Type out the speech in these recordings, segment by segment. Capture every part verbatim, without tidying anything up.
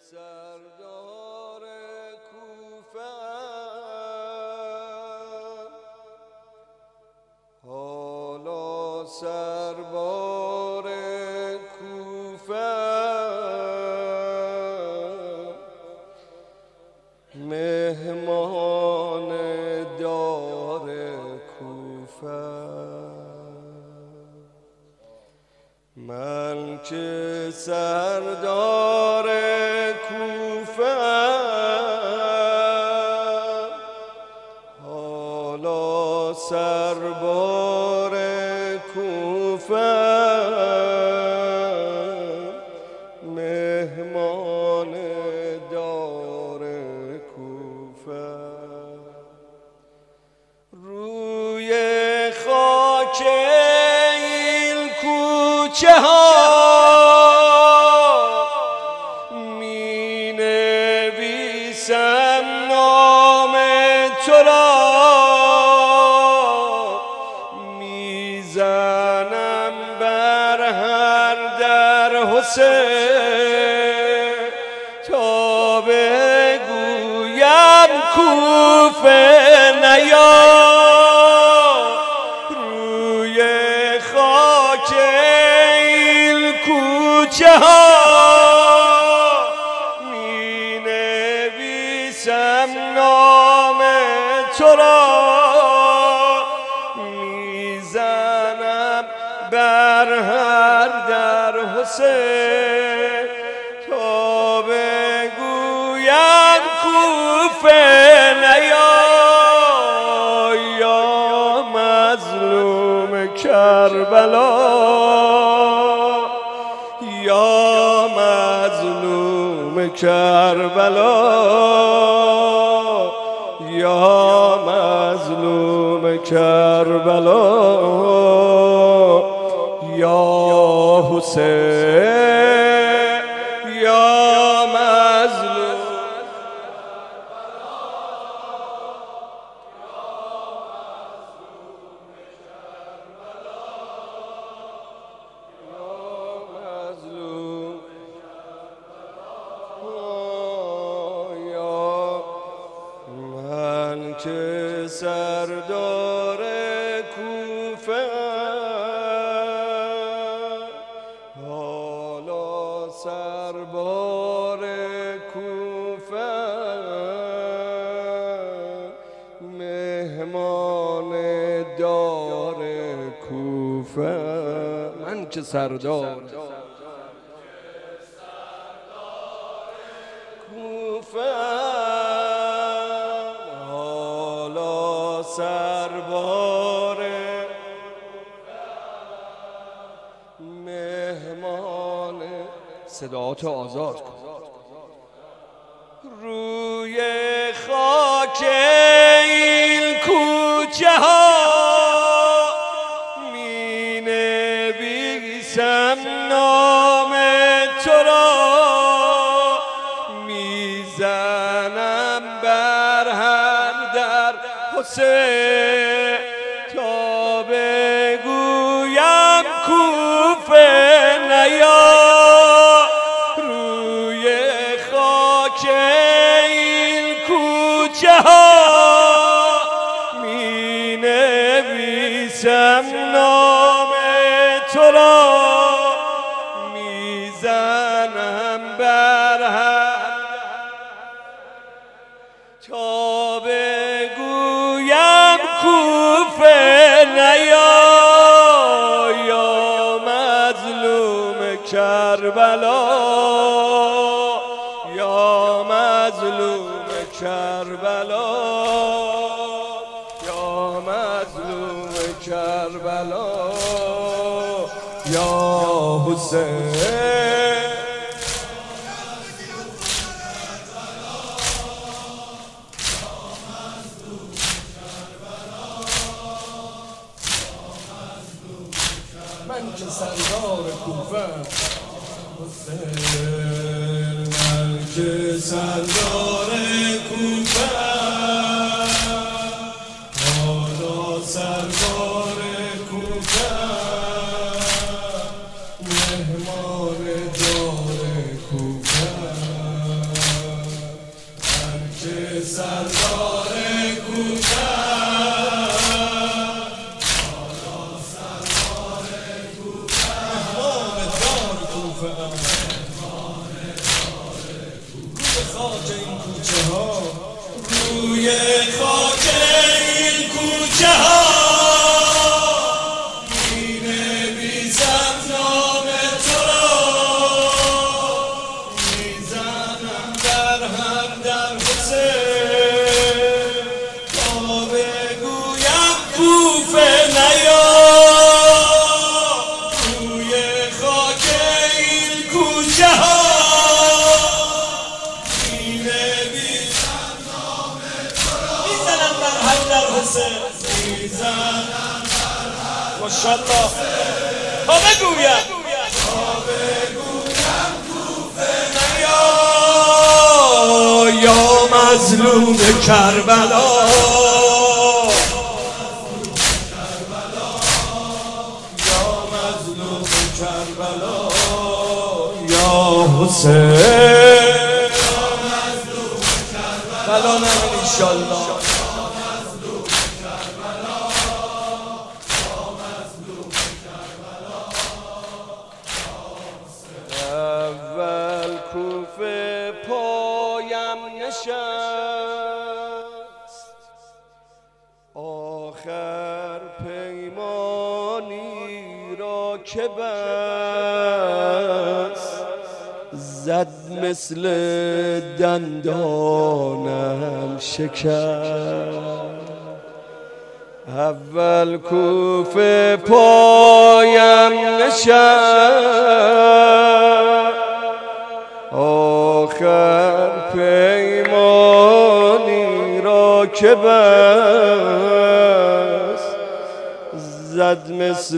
سردار کوفه حالا سربار کوفه مهمان دار کوفه من که سردار کوفه حالا سربار کوفه مهمان دار کوفه روی خاک این کوچه ها می نویسم نام تو را میزنم بر هر در حسین تا بگویم کوفه نیا روی خاک این کوچه ها می نویسم نام تو را میزنم بر هر در حسین تا بگویم کوفه نیا یا مظلوم کربلا یا مظلوم کربلا یا مظلوم کربلا یا حسین یا مظلوم من که سردار کوفه حالا سربار کوفه مهمان دار کوفه من که سردار کوفه حالا سربار مهمان صداعاتو آزاد کن روی خاک این کوچه ها می نویسم نام تو را میزنم بر هر در حسین تا بگویم کوفه نیا روی خاک این کوچه ها می نویسم نام تو را میزنم بر هر تا بگویم کوفه نیا یا مظلوم کربلا یا مظلوم کربلا یا مظلوم کربلا یا حسین من که سردار کوفه حسین من که سردار کوفه حالا سربار کوفه مهمان دار کوفه خاک این کوچه ها، روی خاک این کوچه ها می نویسم نام تو را، میزنم در هم در حسین تا بگویم کوفه نیا. روی خاک این کوچه ها می نویسم نام تو را، میزنم در هم در حسین، میزنم در هم ماشاءالله تا بگویم تا بگویم کوفه نیا. یا مظلوم کربلا، یا مظلوم کربلا، یا حسین، یا مظلوم کربلا، نه انشالله. اول کوفه پایم نشست، آخر پیمانی را که بست، زد مثل دندانم شکست. اول کوفه پایم نشست، آخر پیمانی را که بست، زد مثل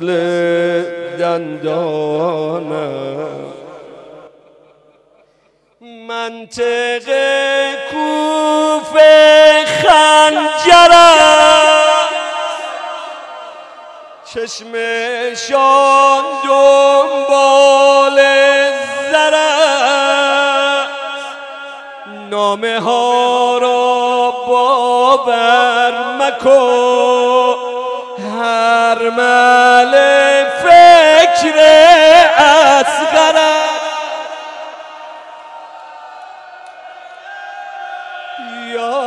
دندانم. منطق کوفه خنجرم، چشمشان دنبال زرست، نامه ها را باور مکن، هر مل فکر اصغرست. یا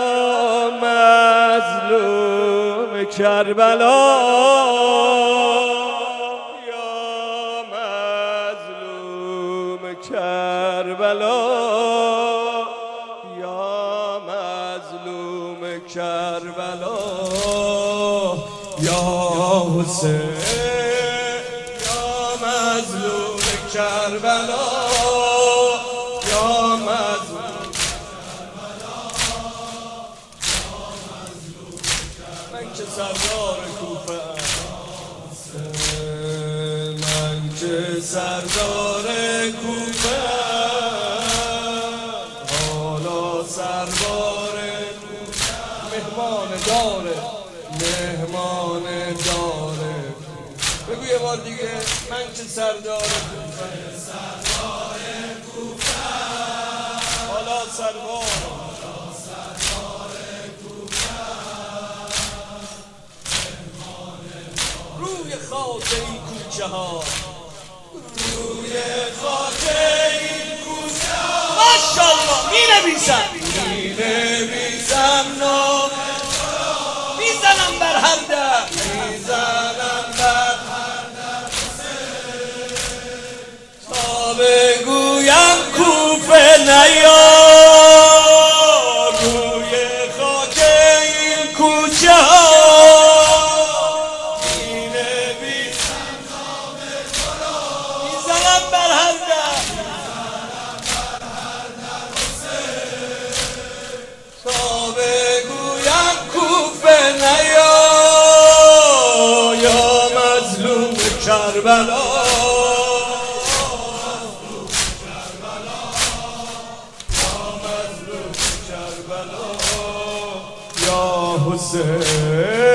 مظلوم کربلا، یا مظلوم کربلا، یا مظلوم کربلا، یا حسین، یا مظلوم کربلا، یا مظلوم من که سردار کوفه ام، من که سردار کوفه ام، حالا سربار کوفه، مهمان داره، مهمان داره. بگو یه بار دیگه، من که سردار کوفه ام، سردار کوفه ام، حالا سربار روی خاک این کوچه ها، روی خاک این کوچه ها ماشاءالله می نویسم، می نویسم نام تو را، میزنم بر هر در، میزنم بر هر در تا بگویم کوفه نیا. روی خاک این کوچه ها بر هر در تا بگویم کوفه نیا. یا مظلوم کربلا، یا مظلوم کربلا، یا حسین،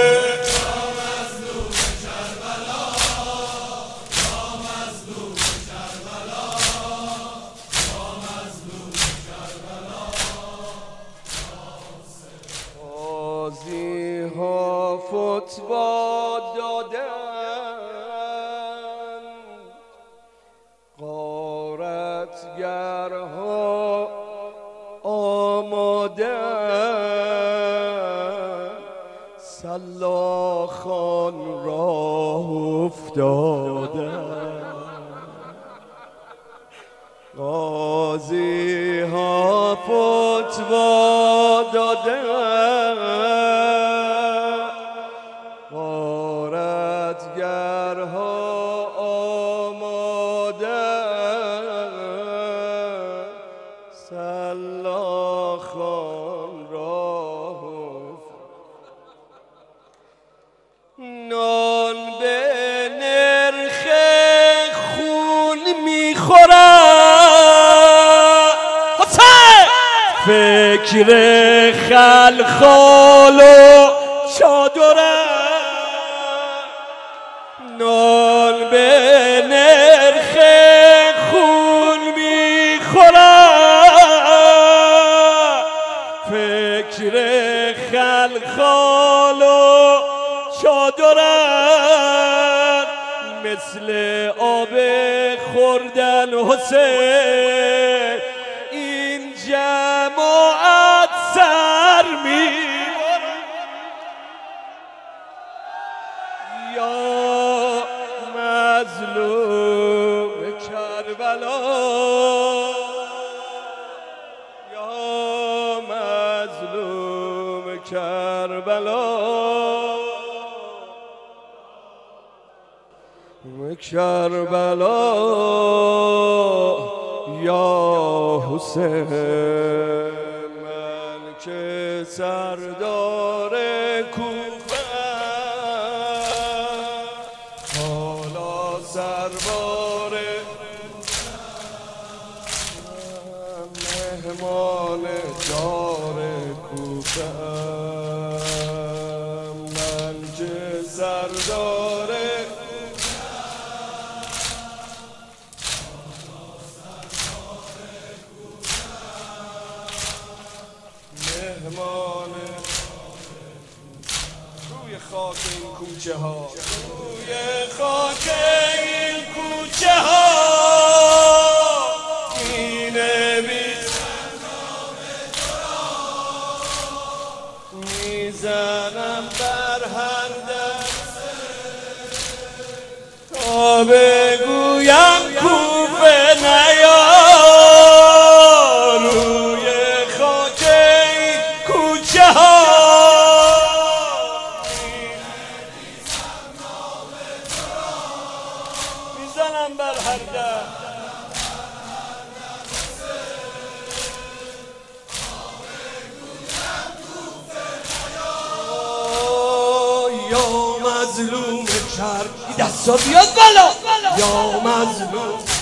قاضی ها فتوا دادن، غارتگرها آماده سلاخان راه افتاده قاضی ها فتوا داده غارتگرها آماده سلاخان راه نان به نرخ خون میخورد فکر خلخال و چادره نان به نرخ خون میخورد فکر خلخال و چادرن مثل آب خوردن حسین این جماعت سر میبرن یا مظلوم کربلا یا مظلوم کربلا کربلا یا حسین من که سردار کوفه حالا سربار مهمان دار کوفه من که سردار مهمان روی خاک این کوچه ها روی خاک این کوچه ها می نویسم نام تو را میزنم بر هر دسته تا بگویم کوفه نیا میزنم بر هر در یا مظلوم کرد دستا بیاد بالا یا مظلوم